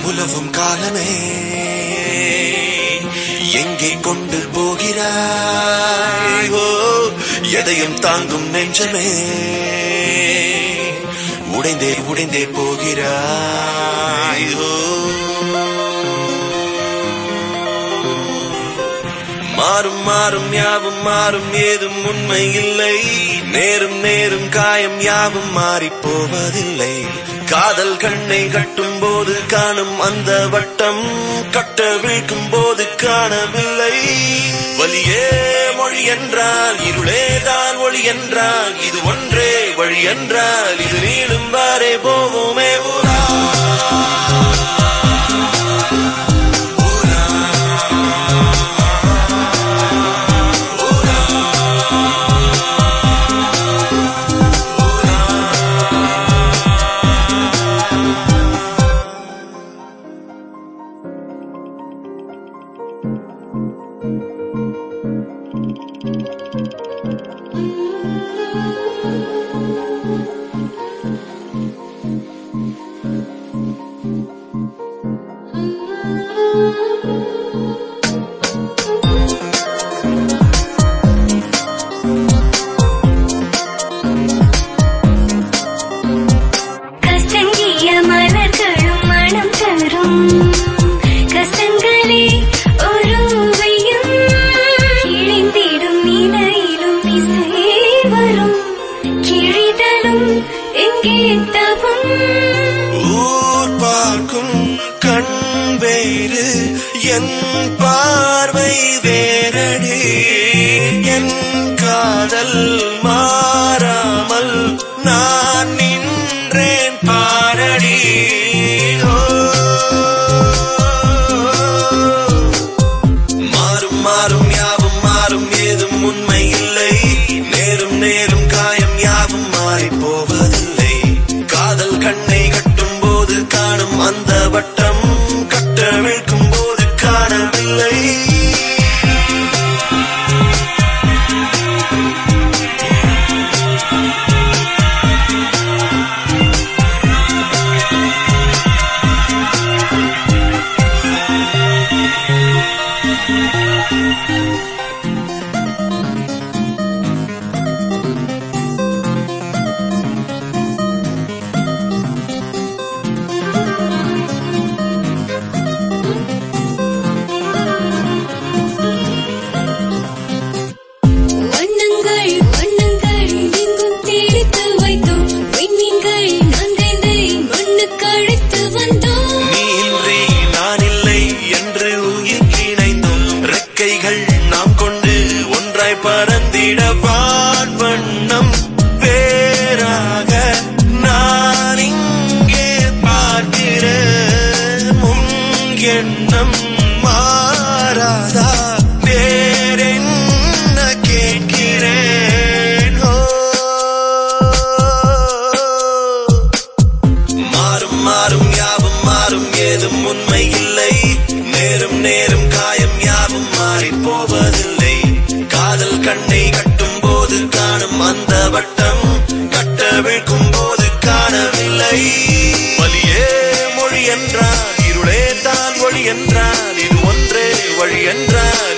உலவும் காலமே எங்கே கொண்டு போகிறாய்? எதையும் தாங்கும் நெஞ்சமே உடைந்தே உடைந்தே போகிறாய். மாறும் மாறும் யாவும் மாறும், ஏதும் உண்மை இல்லை. நேரும் நேரும் காயம் யாவும் மாறி போவதில்லை. காதல் கண்ணை கட்டும் போது காணும் அந்த வட்டம், கட்ட வீழ்க்கும் போது காணவில்லை. வலியே மொழி என்றால் இருளேதான் ஒளி என்றால் இது ஒன்றே வழி என்றால் இது நீளும் வாரே போவோமே ஊரா. ஊர் பார்க்கும் கண் வேறு, என் பார்வை வேறடி. என் காதல் மாறாமல் நான் நின்றேன் பாரடி. மாறும் மாறும் யாவும் மாறும், ஏதும் உண்மை இல்லை. நேரும் நேரும் காயம் யாவும் மாறி போவதில்லை. காதல் கண்ணை கட்டும் போது காணும் அந்த வட்டம், கட்ட வீழ்க்கும் போது காணவில்லை. நாம் கொண்டு ஒன்றாய் பறந்திட வான் வண்ணம் வேறாக நான் இங்கே பார்க்கிறேன். முன் எண்ணம் மாறாதா வேறென்ன கேட்கிறேன். மாறும் மாறும் யாவும் மாறும், ஏதும் உண்மை இல்லை. நேரும் நேரும் காயம் யாவும் மாறி போவதில்லை. காதல் கண்ணை கட்டும் போது காணும் அந்த வட்டம், கட்ட வீழ்க்கும் போது காணவில்லை. வலியே மொழி என்றால் இருளே தான் ஒளி என்றால் இது ஒன்றே வழி என்றால்